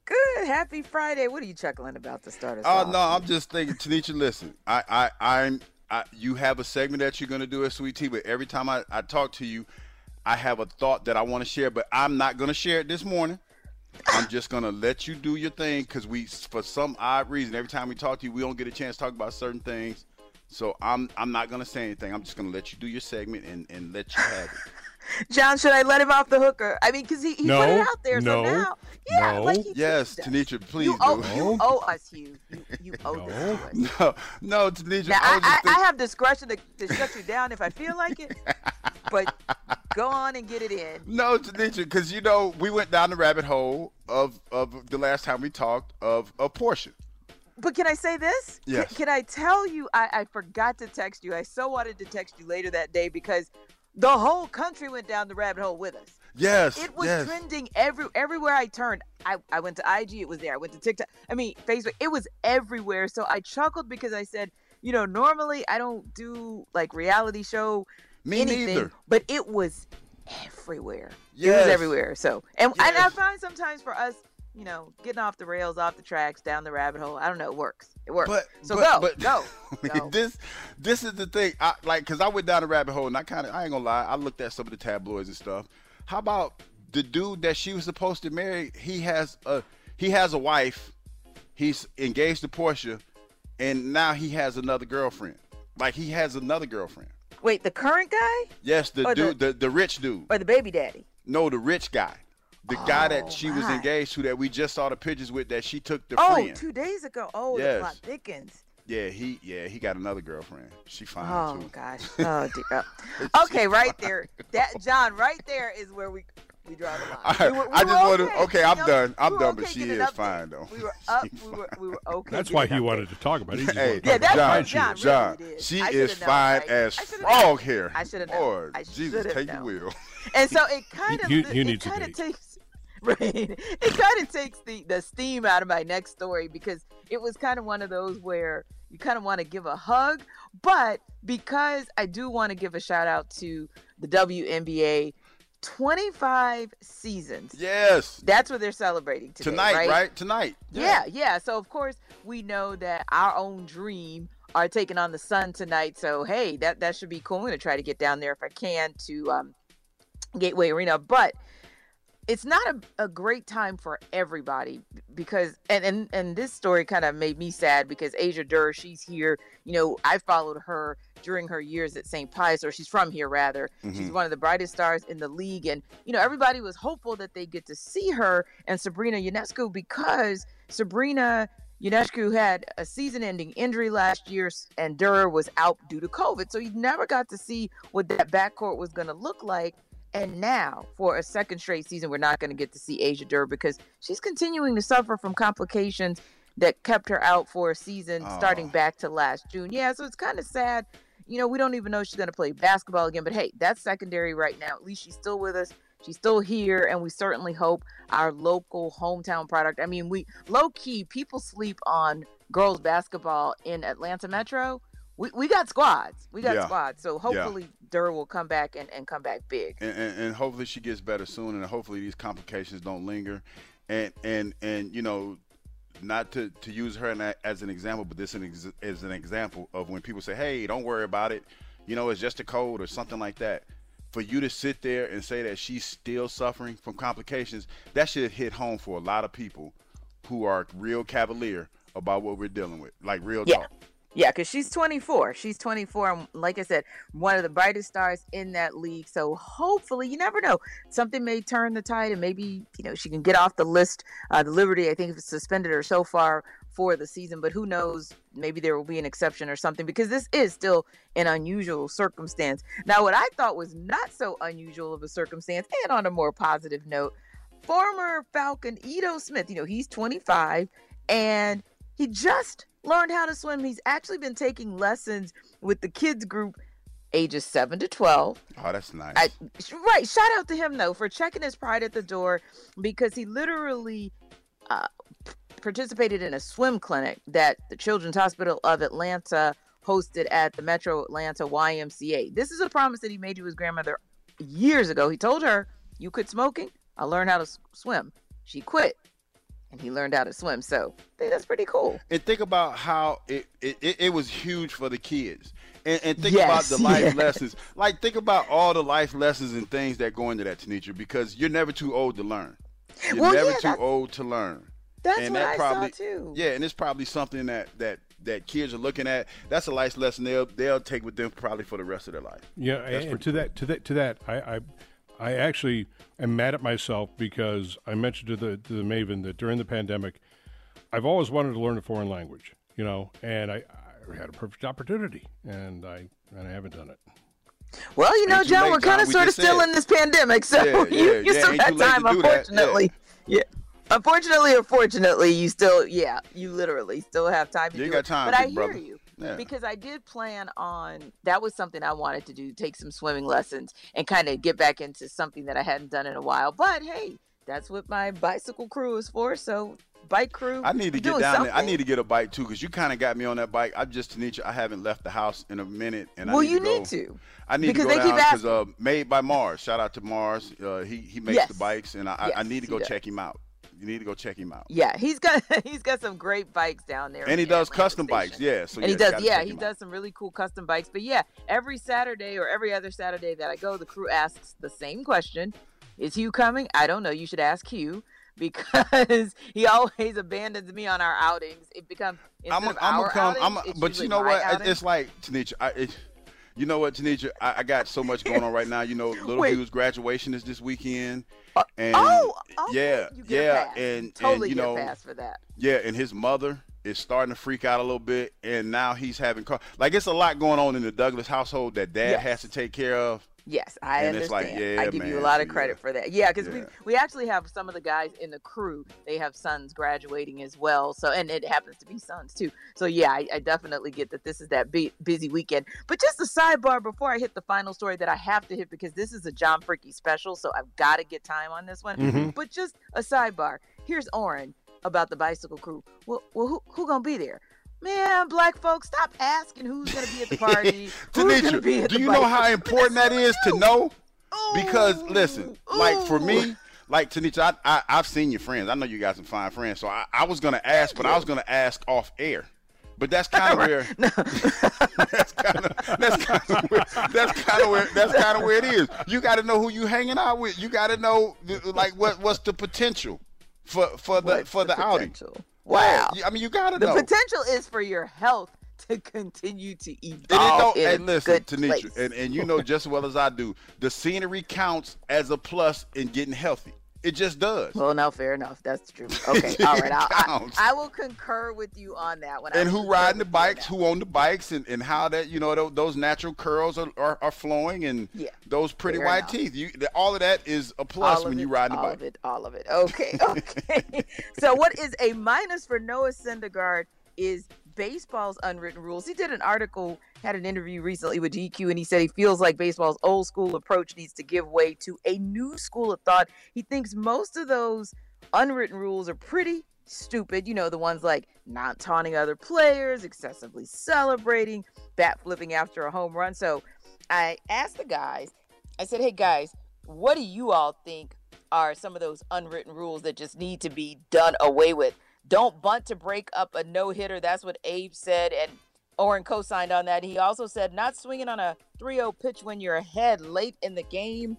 [SPEAKER 11] Good. Happy Friday. What are you chuckling about to start us
[SPEAKER 5] Oh
[SPEAKER 11] off?
[SPEAKER 5] no, I'm just thinking, Tanisha. Listen, I, I, I'm. I, you have a segment that you're gonna do at Sweet Tea, but every time I, I talk to you, I have a thought that I want to share, but I'm not gonna share it this morning. I'm just gonna let you do your thing because we, for some odd reason, every time we talk to you, we don't get a chance to talk about certain things. So I'm I'm not gonna say anything. I'm just gonna let you do your segment and, and let you have it.
[SPEAKER 11] John, should I let him off the hooker? I mean, because he, he
[SPEAKER 4] No,
[SPEAKER 11] put it out there.
[SPEAKER 4] no,
[SPEAKER 11] so now, yeah,
[SPEAKER 4] no.
[SPEAKER 11] like he
[SPEAKER 5] Yes,
[SPEAKER 11] does.
[SPEAKER 5] Tanisha, please
[SPEAKER 11] You
[SPEAKER 5] do.
[SPEAKER 11] owe, you owe us, Hugh. You, you owe
[SPEAKER 4] No.
[SPEAKER 11] this to us.
[SPEAKER 5] No, no, Tanisha.
[SPEAKER 11] Now,
[SPEAKER 5] I,
[SPEAKER 11] I,
[SPEAKER 5] was just
[SPEAKER 11] I, I
[SPEAKER 5] thinking-
[SPEAKER 11] have discretion to, to shut you down if I feel like it, but go on and get it in.
[SPEAKER 5] No, Tanisha, because you know we went down the rabbit hole of of the last time we talked of of Portia.
[SPEAKER 11] But can I say this?
[SPEAKER 5] Yes.
[SPEAKER 11] Can, can I tell you, I, I forgot to text you. I so wanted to text you later that day because the whole country went down the rabbit hole with us.
[SPEAKER 5] Yes,
[SPEAKER 11] It was
[SPEAKER 5] yes.
[SPEAKER 11] trending every everywhere I turned. I, I went to I G, it was there. I went to TikTok. I mean, Facebook, it was everywhere. So I chuckled because I said, you know, normally I don't do like reality show
[SPEAKER 5] Me
[SPEAKER 11] anything,
[SPEAKER 5] neither.
[SPEAKER 11] but it was everywhere. It
[SPEAKER 5] Yes.
[SPEAKER 11] was everywhere. So, and, and I
[SPEAKER 5] Yes.
[SPEAKER 11] find sometimes for us, you know, getting off the rails, off the tracks, down the rabbit hole, I don't know, it works. It works.
[SPEAKER 5] But
[SPEAKER 11] so
[SPEAKER 5] but,
[SPEAKER 11] go,
[SPEAKER 5] but,
[SPEAKER 11] go, go.
[SPEAKER 5] this this is the thing. I like because I went down the rabbit hole and I kind of I ain't gonna lie. I looked at some of the tabloids and stuff. How about the dude that she was supposed to marry? He has a he has a wife. He's engaged to Portia, and now he has another girlfriend. Like he has another girlfriend.
[SPEAKER 11] Wait, the current guy
[SPEAKER 5] Yes, the
[SPEAKER 11] Or the-
[SPEAKER 5] dude, the, the rich dude.
[SPEAKER 11] or the baby daddy?
[SPEAKER 5] No, the rich guy. The guy
[SPEAKER 11] Oh,
[SPEAKER 5] that she was
[SPEAKER 11] my.
[SPEAKER 5] engaged to that we just saw the pictures with that she took the
[SPEAKER 11] Oh,
[SPEAKER 5] friend.
[SPEAKER 11] two days ago. Oh,
[SPEAKER 5] Yes.
[SPEAKER 11] the plot thickens.
[SPEAKER 5] Yeah, he yeah, he got another girlfriend. She fine
[SPEAKER 11] Oh
[SPEAKER 5] too.
[SPEAKER 11] gosh. Oh dear. Oh. Okay, right there. That John, right there is where we we draw the line.
[SPEAKER 5] I,
[SPEAKER 11] We were- we
[SPEAKER 5] I
[SPEAKER 11] were
[SPEAKER 5] just want to.
[SPEAKER 11] okay.
[SPEAKER 5] Okay, I'm
[SPEAKER 11] You know,
[SPEAKER 5] done. I'm
[SPEAKER 11] we were
[SPEAKER 5] done.
[SPEAKER 11] okay
[SPEAKER 5] But she
[SPEAKER 11] getting
[SPEAKER 5] is
[SPEAKER 11] up
[SPEAKER 5] fine
[SPEAKER 11] there.
[SPEAKER 5] though.
[SPEAKER 11] We were up.
[SPEAKER 5] She
[SPEAKER 11] We were
[SPEAKER 5] fine.
[SPEAKER 11] we were okay.
[SPEAKER 4] That's why
[SPEAKER 11] getting
[SPEAKER 4] he
[SPEAKER 11] up
[SPEAKER 4] wanted to talk about it. He just
[SPEAKER 5] Hey,
[SPEAKER 4] wanted to
[SPEAKER 11] Yeah,
[SPEAKER 4] talk
[SPEAKER 11] that's
[SPEAKER 4] about
[SPEAKER 11] why
[SPEAKER 4] how
[SPEAKER 5] John,
[SPEAKER 4] she
[SPEAKER 11] John
[SPEAKER 4] is.
[SPEAKER 5] John,
[SPEAKER 11] really did.
[SPEAKER 5] she
[SPEAKER 11] I
[SPEAKER 5] is
[SPEAKER 11] should've known,
[SPEAKER 5] fine
[SPEAKER 11] right?
[SPEAKER 5] as
[SPEAKER 11] I should've
[SPEAKER 5] frog
[SPEAKER 11] known.
[SPEAKER 5] hair.
[SPEAKER 11] I should've known.
[SPEAKER 5] Lord,
[SPEAKER 11] I
[SPEAKER 5] Jesus,
[SPEAKER 11] should've
[SPEAKER 5] take
[SPEAKER 11] known.
[SPEAKER 5] the wheel.
[SPEAKER 11] And so it kind of
[SPEAKER 4] You- you
[SPEAKER 11] it
[SPEAKER 4] need to
[SPEAKER 11] kind of
[SPEAKER 4] date.
[SPEAKER 11] takes right. It kind of takes the the steam out of my next story because it was kind of one of those where you kind of want to give a hug, but because I do want to give a shout out to the W N B A, twenty-five seasons.
[SPEAKER 5] Yes.
[SPEAKER 11] That's what they're celebrating today,
[SPEAKER 5] Tonight,
[SPEAKER 11] right?
[SPEAKER 5] right? Tonight.
[SPEAKER 11] Yeah, yeah. So of course we know that our own Dream are taking on the Sun tonight. So hey, that that should be cool. I'm gonna try to get down there if I can to um, Gateway Arena, but it's not a, a great time for everybody because and and, and this story kind of made me sad because Asia Durr, she's here. You know, I followed her during her years at Saint Pius, or she's from here rather.
[SPEAKER 5] Mm-hmm.
[SPEAKER 11] She's one of the brightest stars in the league, and you know everybody was hopeful that they get to see her and Sabrina Ionescu because Sabrina Ionescu had a season-ending injury last year, and Durr was out due to COVID, so you never got to see what that backcourt was going to look like. And now, for a second straight season, we're not going to get to see Asia Durr because she's continuing to suffer from complications that kept her out for a season
[SPEAKER 5] Oh.
[SPEAKER 11] starting back to last June. Yeah, so it's kind of sad. You know, we don't even know if she's going to play basketball again. But hey, that's secondary right now. At least she's still with us. She's still here. And we certainly hope our local hometown product. I mean, we low key, people sleep on girls basketball in Atlanta Metro. We, we got squads. We got
[SPEAKER 5] Yeah.
[SPEAKER 11] squads. So hopefully Durr will come back and, and come back big.
[SPEAKER 5] And, and, and hopefully she gets better soon, and hopefully these complications don't linger. And and and you know, not to, to use her in that as an example, but this is an, ex- is an example of when people say, "Hey, don't worry about it. You know, it's just a cold or something like that." For you to sit there and say that she's still suffering from complications, that should hit home for a lot of people who are real cavalier about what we're dealing with, like real
[SPEAKER 11] Yeah.
[SPEAKER 5] talk.
[SPEAKER 11] Yeah, because she's twenty-four. She's twenty-four. And like I said, one of the brightest stars in that league. So hopefully, you never know. Something may turn the tide and maybe, you know, she can get off the list. Uh, the Liberty, I think, has suspended her so far for the season. But who knows? Maybe there will be an exception or something because this is still an unusual circumstance. Now, what I thought was not so unusual of a circumstance, and on a more positive note, former Falcon Ito Smith, you know, he's twenty-five and he just learned how to swim. He's actually been taking lessons with the kids group ages seven to twelve.
[SPEAKER 5] Oh, that's nice.
[SPEAKER 11] I, right. Shout out to him, though, for checking his pride at the door because he literally uh, participated in a swim clinic that the Children's Hospital of Atlanta hosted at the Metro Atlanta Y M C A. This is a promise that he made to his grandmother years ago. He told her, "You quit smoking, I'll learn how to s- swim." She quit. and he learned how to swim. So I think that's pretty cool.
[SPEAKER 5] And think about how it, it, it, it was huge for the kids. And, and think
[SPEAKER 11] Yes,
[SPEAKER 5] about the life
[SPEAKER 11] yes.
[SPEAKER 5] lessons. Like, think about all the life lessons and things that go into that, Tanisha, because you're never too old to learn. You're
[SPEAKER 11] Well,
[SPEAKER 5] never
[SPEAKER 11] yeah,
[SPEAKER 5] too
[SPEAKER 11] that's-
[SPEAKER 5] old to learn.
[SPEAKER 11] That's
[SPEAKER 5] and
[SPEAKER 11] what
[SPEAKER 5] that
[SPEAKER 11] I
[SPEAKER 5] probably,
[SPEAKER 11] saw too.
[SPEAKER 5] Yeah, and it's probably something that, that, that kids are looking at. That's a life lesson they'll they'll take with them probably for the rest of their life.
[SPEAKER 4] Yeah,
[SPEAKER 5] That's
[SPEAKER 4] and
[SPEAKER 5] pretty
[SPEAKER 4] to that, to that, to that, I, I, I actually am mad at myself because I mentioned to the to the Maven that during the pandemic, I've always wanted to learn a foreign language, you know, and I, I had a perfect opportunity, and I and I haven't done it.
[SPEAKER 11] Well, you know,
[SPEAKER 5] Ain't too
[SPEAKER 11] John,
[SPEAKER 5] late,
[SPEAKER 11] we're kind
[SPEAKER 5] John.
[SPEAKER 11] of
[SPEAKER 5] We
[SPEAKER 11] sort of
[SPEAKER 5] just
[SPEAKER 11] still
[SPEAKER 5] said.
[SPEAKER 11] in this pandemic, so
[SPEAKER 5] Yeah,
[SPEAKER 11] you,
[SPEAKER 5] yeah,
[SPEAKER 11] you
[SPEAKER 5] yeah,
[SPEAKER 11] still
[SPEAKER 5] ain't
[SPEAKER 11] got
[SPEAKER 5] too late to
[SPEAKER 11] time,
[SPEAKER 5] do that, yeah.
[SPEAKER 11] unfortunately. Yeah. Unfortunately or fortunately, you still, yeah, you literally still have time to
[SPEAKER 5] You
[SPEAKER 11] do
[SPEAKER 5] got
[SPEAKER 11] it.
[SPEAKER 5] time,
[SPEAKER 11] but I
[SPEAKER 5] big
[SPEAKER 11] hear
[SPEAKER 5] brother.
[SPEAKER 11] you.
[SPEAKER 5] Yeah.
[SPEAKER 11] Because I did plan on, that was something I wanted to do, take some swimming lessons and kind of get back into something that I hadn't done in a while. But hey, that's what my bicycle crew is for. So bike crew,
[SPEAKER 5] I need to
[SPEAKER 11] I'm
[SPEAKER 5] get
[SPEAKER 11] doing
[SPEAKER 5] down there. I
[SPEAKER 11] something.
[SPEAKER 5] need to get a bike too, because you kind of got me on that bike. I'm just Tanisha. I haven't left the house in a minute, and
[SPEAKER 11] Well,
[SPEAKER 5] I need
[SPEAKER 11] you
[SPEAKER 5] to go.
[SPEAKER 11] need to.
[SPEAKER 5] I need
[SPEAKER 11] because
[SPEAKER 5] to
[SPEAKER 11] they
[SPEAKER 5] go
[SPEAKER 11] keep
[SPEAKER 5] down because
[SPEAKER 11] asking.
[SPEAKER 5] uh, Made by Mars. Shout out to Mars. Uh, he he makes
[SPEAKER 11] Yes.
[SPEAKER 5] the bikes, and I, I- I
[SPEAKER 11] Yes,
[SPEAKER 5] need to
[SPEAKER 11] he
[SPEAKER 5] go
[SPEAKER 11] does.
[SPEAKER 5] check him out. You need to go check him out.
[SPEAKER 11] Yeah, he's got he's got some great bikes down there.
[SPEAKER 5] And
[SPEAKER 11] in
[SPEAKER 5] he
[SPEAKER 11] the
[SPEAKER 5] does
[SPEAKER 11] Atlanta
[SPEAKER 5] custom
[SPEAKER 11] station.
[SPEAKER 5] bikes. Yeah. So
[SPEAKER 11] and he
[SPEAKER 5] yeah,
[SPEAKER 11] does,
[SPEAKER 5] gotta
[SPEAKER 11] yeah,
[SPEAKER 5] check
[SPEAKER 11] he
[SPEAKER 5] him out.
[SPEAKER 11] does some really cool custom bikes. But yeah, every Saturday or every other Saturday that I go, the crew asks the same question: is Hugh coming? I don't know. You should ask Hugh because he always abandons me on our outings. It becomes instead
[SPEAKER 5] I'm
[SPEAKER 11] of
[SPEAKER 5] gonna
[SPEAKER 11] our
[SPEAKER 5] come. I'm,
[SPEAKER 11] outings, it's
[SPEAKER 5] but
[SPEAKER 11] usually
[SPEAKER 5] you know
[SPEAKER 11] my
[SPEAKER 5] what? It-
[SPEAKER 11] outing.
[SPEAKER 5] It's like Tanisha. I, it, you know what, Tanisha? I, I got so much going on right now. You know, Little
[SPEAKER 11] Wait.
[SPEAKER 5] Hugh's graduation is this weekend. And
[SPEAKER 11] oh, okay.
[SPEAKER 5] yeah,
[SPEAKER 11] you get
[SPEAKER 5] yeah,
[SPEAKER 11] a pass.
[SPEAKER 5] and
[SPEAKER 11] totally
[SPEAKER 5] and you
[SPEAKER 11] get
[SPEAKER 5] know,
[SPEAKER 11] a pass for that.
[SPEAKER 5] yeah, and his mother is starting to freak out a little bit, and now he's having car- like it's a lot going on in the Douglas household that Dad
[SPEAKER 11] Yes.
[SPEAKER 5] has to take care of.
[SPEAKER 11] Yes, I
[SPEAKER 5] And it's
[SPEAKER 11] understand.
[SPEAKER 5] like, yeah,
[SPEAKER 11] I give you a
[SPEAKER 5] man,
[SPEAKER 11] lot of
[SPEAKER 5] so,
[SPEAKER 11] credit
[SPEAKER 5] yeah.
[SPEAKER 11] for that. Yeah, because
[SPEAKER 5] Yeah.
[SPEAKER 11] we we actually have some of the guys in the crew. They have sons graduating as well. So and it happens to be sons too. So yeah, I, I definitely get that this is that bu- busy weekend. But just a sidebar before I hit the final story that I have to hit because this is a John Fricky special, so I've got to get time on this one.
[SPEAKER 4] Mhm.
[SPEAKER 11] But just a sidebar. Here's Oren about the bicycle crew. Well, well, who who gonna be there? Man, black folks, stop asking who's gonna be at the party. Who's gonna be
[SPEAKER 5] Tanisha,
[SPEAKER 11] at
[SPEAKER 5] do
[SPEAKER 11] the
[SPEAKER 5] you know
[SPEAKER 11] bicycle-
[SPEAKER 5] how important that is to know? Because
[SPEAKER 11] Ooh,
[SPEAKER 5] listen, like for
[SPEAKER 11] ooh.
[SPEAKER 5] me, like Tanisha, I, I I've seen your friends. I know you got some fine friends. So I, I was gonna ask, but I was gonna ask off air. But that's kind of where that's kind of that's kind of where that's kind of where that's kind of where it is. You got to know who you hanging out with. You got to know like what what's the potential for for the
[SPEAKER 11] What's
[SPEAKER 5] for the, outing.
[SPEAKER 11] potential? Wow.
[SPEAKER 5] Yeah, I mean, you got to
[SPEAKER 11] The
[SPEAKER 5] know.
[SPEAKER 11] potential is for your health to continue to
[SPEAKER 5] And it
[SPEAKER 11] evolve
[SPEAKER 5] don't,
[SPEAKER 11] in
[SPEAKER 5] and
[SPEAKER 11] a
[SPEAKER 5] listen,
[SPEAKER 11] good
[SPEAKER 5] Tanisha,
[SPEAKER 11] place.
[SPEAKER 5] and, and you know just as well as I do, the scenery counts as a plus in getting healthy. It just does.
[SPEAKER 11] Well, no, fair enough. That's true. Okay, all right. I'll, I,
[SPEAKER 5] counts.
[SPEAKER 11] I will concur with you on that one. I
[SPEAKER 5] And
[SPEAKER 11] will
[SPEAKER 5] who
[SPEAKER 11] concur
[SPEAKER 5] riding the
[SPEAKER 11] with you on
[SPEAKER 5] bikes,
[SPEAKER 11] that.
[SPEAKER 5] who own the bikes, and, and how that, you know, those, those natural curls are, are, are flowing and
[SPEAKER 11] Yeah,
[SPEAKER 5] those pretty
[SPEAKER 11] fair
[SPEAKER 5] white
[SPEAKER 11] enough.
[SPEAKER 5] teeth. You, all of that is a plus
[SPEAKER 11] All of
[SPEAKER 5] when you
[SPEAKER 11] it,
[SPEAKER 5] ride the
[SPEAKER 11] all
[SPEAKER 5] bike.
[SPEAKER 11] of it, all of it. Okay, okay. So what is a minus for Noah Syndergaard is baseball's unwritten rules. He did an article, had an interview recently with G Q, and he said he feels like baseball's old school approach needs to give way to a new school of thought. He thinks most of those unwritten rules are pretty stupid. You know, the ones like not taunting other players, excessively celebrating, bat flipping after a home run. So I asked the guys, I said, hey guys, what do you all think are some of those unwritten rules that just need to be done away with? Don't bunt to break up a no-hitter. That's what Abe said, and Oren co-signed on that. He also said not swinging on a three oh pitch when you're ahead late in the game.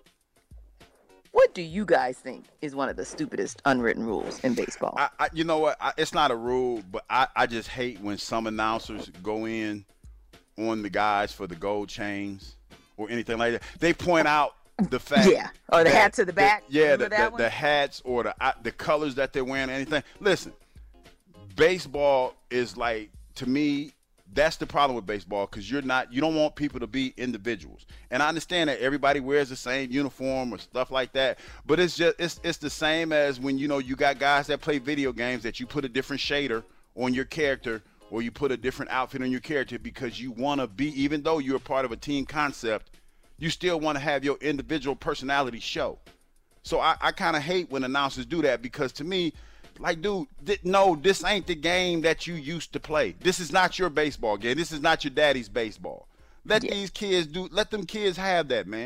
[SPEAKER 11] What do you guys think is one of the stupidest unwritten rules in baseball?
[SPEAKER 5] I, I, you know what? I, it's not a rule, but I, I just hate when some announcers go in on the guys for the gold chains or anything like that. They point out the fact,
[SPEAKER 11] Yeah, or the
[SPEAKER 5] that-
[SPEAKER 11] hat to the back.
[SPEAKER 5] that- yeah,
[SPEAKER 11] Remember
[SPEAKER 5] the,
[SPEAKER 11] that
[SPEAKER 5] the,
[SPEAKER 11] one?
[SPEAKER 5] the hats or the uh, the colors that they're wearing, anything. Listen, baseball is like, to me, that's the problem with baseball, because you're not, you don't want people to be individuals. And I understand that everybody wears the same uniform or stuff like that, but it's just it's it's the same as when, you know, you got guys that play video games that you put a different shader on your character, or you put a different outfit on your character because you want to be, even though you're a part of a team concept, you still want to have your individual personality show. So I, I kind of hate when announcers do that, because to me, like, dude, th- no, this ain't the game that you used to play. This is not your baseball game. This is not your daddy's baseball. Let
[SPEAKER 11] Yeah.
[SPEAKER 5] these kids do, let them kids have that, man.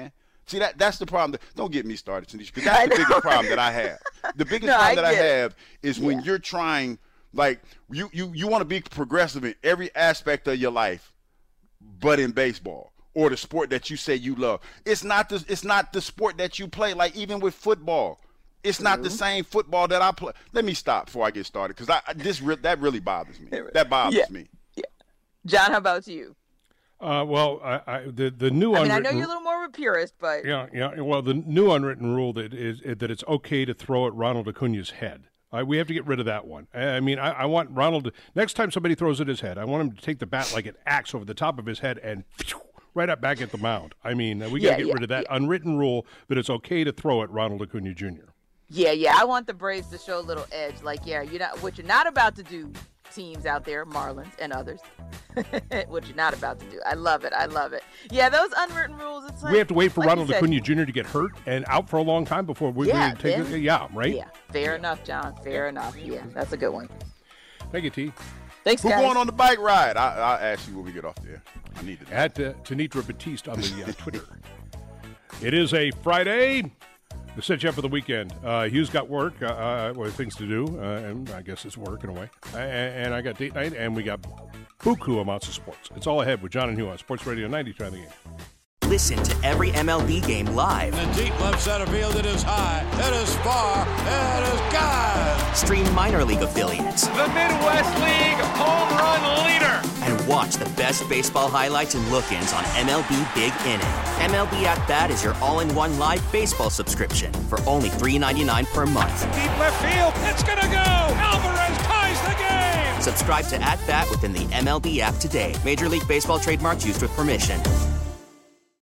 [SPEAKER 5] See, that that's the problem. Don't get me started, Tanisha, because that's the biggest problem that I have. The biggest no, problem I that I have is when yeah. you're trying, like, you, you, you want to be progressive in every aspect of your life, but in baseball or the sport that you say you love. It's not the, it's not the sport that you play, like even with football. It's not the same football that I play. Let me stop before I get started, because I this re- that really bothers me. That bothers
[SPEAKER 11] yeah.
[SPEAKER 5] me.
[SPEAKER 11] Yeah. John, how about you?
[SPEAKER 4] Uh, well, I, I, the the new
[SPEAKER 11] I mean,
[SPEAKER 4] unwritten,
[SPEAKER 11] I know you're a little more of a purist, but
[SPEAKER 4] yeah, yeah. Well, the new unwritten rule that is, is that it's okay to throw at Ronald Acuna's head. Uh, we have to get rid of that one. I mean, I, I want Ronald to, next time somebody throws at his head, I want him to take the bat like an axe over the top of his head and right up back at the mound. I mean, we got to
[SPEAKER 11] yeah,
[SPEAKER 4] get
[SPEAKER 11] yeah,
[SPEAKER 4] rid of that
[SPEAKER 11] yeah.
[SPEAKER 4] unwritten rule that it's okay to throw at Ronald Acuna Junior
[SPEAKER 11] Yeah, yeah. I want the Braves to show a little edge. Like, yeah, you're not what you're not about to do, teams out there, Marlins and others. What you're not about to do. I love it. I love it. Yeah, those unwritten rules. It's like
[SPEAKER 4] we have to wait for
[SPEAKER 11] like
[SPEAKER 4] Ronald Acuna Junior to get hurt and out for a long time before we,
[SPEAKER 11] yeah,
[SPEAKER 4] we take
[SPEAKER 11] then,
[SPEAKER 4] it. Yeah, right.
[SPEAKER 11] Yeah, fair yeah. enough, John. Fair yeah. enough. Yeah, that's a good one.
[SPEAKER 4] Thank you, T.
[SPEAKER 11] Thanks,
[SPEAKER 5] Who's
[SPEAKER 11] guys.
[SPEAKER 5] going on the bike ride? I, I'll ask you when we get off there. I need to know.
[SPEAKER 4] At uh, Tanitra Batiste on the uh, Twitter. It is a Friday. To set you up for the weekend. Uh, Hugh's got work, uh, uh, well, things to do, uh, and I guess it's work in a way. Uh, and, and I got date night, and we got buku amounts of sports. It's all ahead with John and Hugh on Sports Radio ninety-two on the game.
[SPEAKER 12] Listen to every M L B game live.
[SPEAKER 13] In the deep left center field, it is high, it is far, it is gone.
[SPEAKER 12] Stream minor league affiliates.
[SPEAKER 14] The Midwest League home run leader.
[SPEAKER 12] And watch the best baseball highlights and look-ins on M L B Big Inning. M L B At Bat is your all-in-one live baseball subscription for only three dollars and ninety-nine cents per month.
[SPEAKER 14] Deep left field, it's gonna go. Alvarez ties the game.
[SPEAKER 12] Subscribe to At Bat within the M L B app today. Major League Baseball trademarks used with permission.